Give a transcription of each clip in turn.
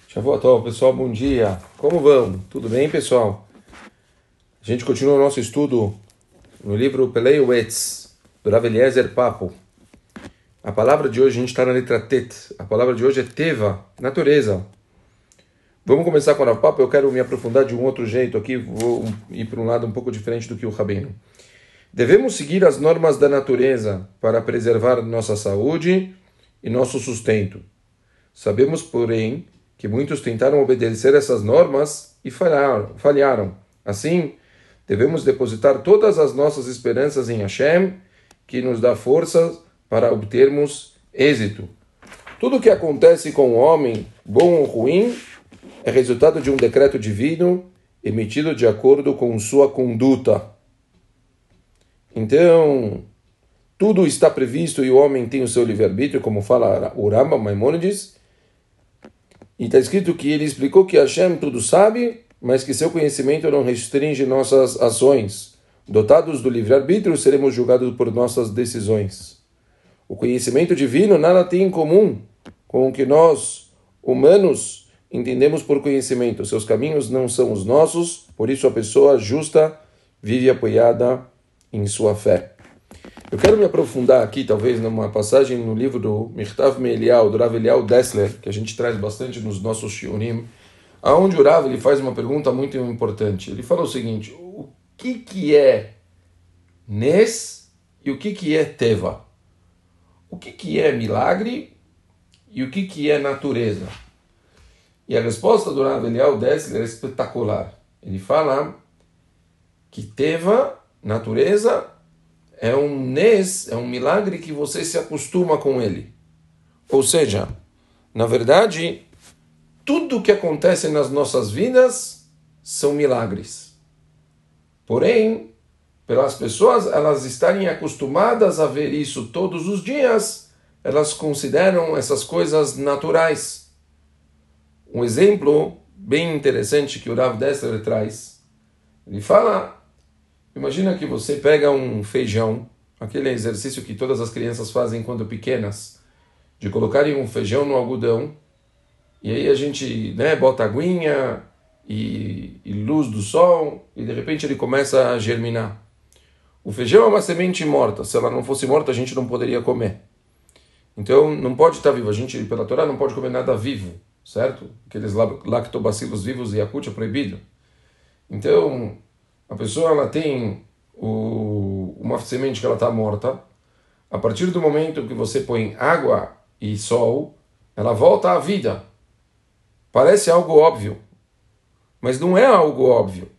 Shavuot, pessoal, bom dia. Como vão? Tudo bem, pessoal? A gente continua o nosso estudo no livro Pelei Uetz, do Rav Eliezer Papo. A palavra de hoje, a gente está na letra Tet. A palavra de hoje é Teva, natureza. Vamos começar com o Rav Papo. Eu quero me aprofundar de um outro jeito aqui. Vou ir para um lado um pouco diferente do que o Rabino. Devemos seguir as normas da natureza para preservar nossa saúde e nosso sustento. Sabemos, porém, que muitos tentaram obedecer essas normas e falharam. Assim, devemos depositar todas as nossas esperanças em Hashem, que nos dá forças para obtermos êxito. Tudo o que acontece com o homem, bom ou ruim, é resultado de um decreto divino emitido de acordo com sua conduta. Então, tudo está previsto e o homem tem o seu livre-arbítrio, como fala o Rambam Maimônides. E está escrito que ele explicou que Hashem tudo sabe, mas que seu conhecimento não restringe nossas ações. Dotados do livre-arbítrio, seremos julgados por nossas decisões. O conhecimento divino nada tem em comum com o que nós, humanos, entendemos por conhecimento. Seus caminhos não são os nossos, por isso a pessoa justa vive apoiada em sua fé. Eu quero me aprofundar aqui, talvez, numa passagem no livro do Mirtav Me'Elial, do Rav Eliyahu Dessler, que a gente traz bastante nos nossos shiurim, onde o Rav ele faz uma pergunta muito importante. Ele fala o seguinte: o que é Nes e o que é Teva? O que é milagre e o que é natureza? E a resposta do Rav Eliyahu Dessler é espetacular. Ele fala que Teva, natureza, é um Nes, é um milagre que você se acostuma com ele. Ou seja, na verdade, tudo que acontece nas nossas vidas são milagres. Porém, pelas pessoas elas estarem acostumadas a ver isso todos os dias, elas consideram essas coisas naturais. Um exemplo bem interessante que o Rav Dessler traz, ele fala: imagina que você pega um feijão, aquele exercício que todas as crianças fazem quando pequenas, de colocarem um feijão no algodão, e aí a gente bota aguinha e luz do sol, e de repente ele começa a germinar. O feijão é uma semente morta. Se ela não fosse morta, a gente não poderia comer. Então, não pode estar vivo. A gente, pela Torá, não pode comer nada vivo, certo? Aqueles lactobacilos vivos e Yakut é proibido. Então, a pessoa ela tem uma semente que ela está morta. A partir do momento que você põe água e sol, ela volta à vida. Parece algo óbvio, mas não é algo óbvio.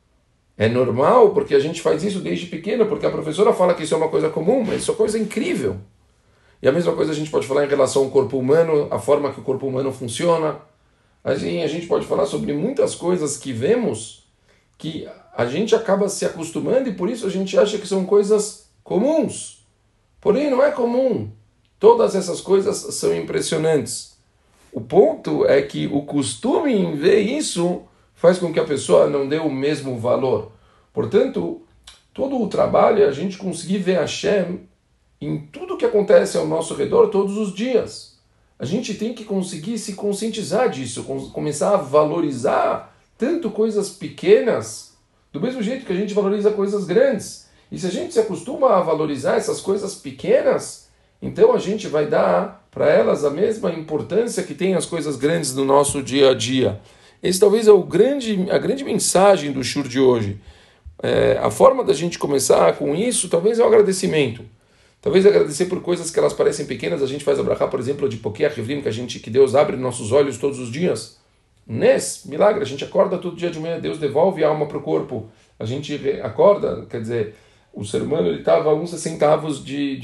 É normal porque a gente faz isso desde pequeno, porque a professora fala que isso é uma coisa comum, mas isso é uma coisa incrível. E a mesma coisa a gente pode falar em relação ao corpo humano, a forma que o corpo humano funciona. A gente pode falar sobre muitas coisas que vemos que a gente acaba se acostumando e por isso a gente acha que são coisas comuns. Porém, não é comum. Todas essas coisas são impressionantes. O ponto é que o costume em ver isso faz com que a pessoa não dê o mesmo valor. Portanto, todo o trabalho é a gente conseguir ver Hashem em tudo que acontece ao nosso redor todos os dias. A gente tem que conseguir se conscientizar disso, começar a valorizar tanto coisas pequenas, do mesmo jeito que a gente valoriza coisas grandes. E se a gente se acostuma a valorizar essas coisas pequenas, então a gente vai dar para elas a mesma importância que tem as coisas grandes no nosso dia a dia. Esse talvez é a grande mensagem do Shur de hoje. A forma da gente começar com isso talvez é o agradecimento. Talvez agradecer por coisas que elas parecem pequenas. A gente faz a brachá, por exemplo, de Pokeach Rivlim, que Deus abre nossos olhos todos os dias. Nes, milagre, a gente acorda todo dia de manhã, Deus devolve a alma para o corpo. A gente acorda, quer dizer, o ser humano estava a uns centavos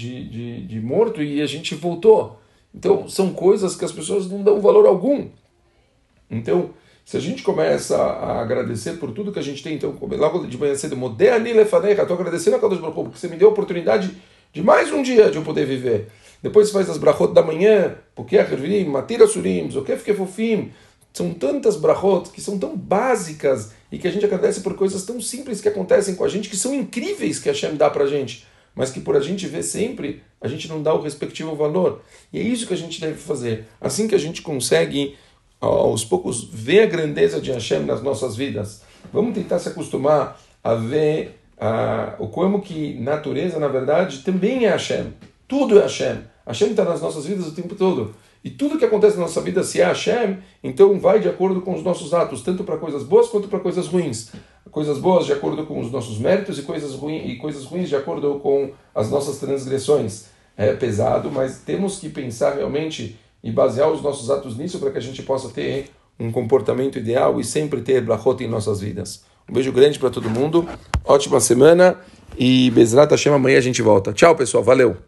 de morto e a gente voltou. Então, são coisas que as pessoas não dão valor algum. Então, se a gente começa a agradecer por tudo que a gente tem, então, logo de manhã cedo, estou agradecendo a Kadosh Baruch Hu, porque você me deu a oportunidade de mais um dia de eu poder viver. Depois faz as brachot da manhã, porque a Hervirim, Matira Surim, Zokef Kefufim. São tantas brachot que são tão básicas e que a gente agradece por coisas tão simples que acontecem com a gente, que são incríveis que a Hashem dá pra gente, mas que por a gente ver sempre, a gente não dá o respectivo valor. E é isso que a gente deve fazer. Assim que a gente consegue aos poucos, ver a grandeza de Hashem nas nossas vidas. Vamos tentar se acostumar a ver o como que natureza, na verdade, também é Hashem. Tudo é Hashem. Hashem está nas nossas vidas o tempo todo. E tudo que acontece na nossa vida, se é Hashem, então vai de acordo com os nossos atos, tanto para coisas boas quanto para coisas ruins. Coisas boas de acordo com os nossos méritos e coisas ruins de acordo com as nossas transgressões. É pesado, mas temos que pensar realmente e basear os nossos atos nisso para que a gente possa ter um comportamento ideal e sempre ter brachot em nossas vidas. Um beijo grande para todo mundo, ótima semana e Bezrat Hashem, amanhã a gente volta. Tchau, pessoal, valeu!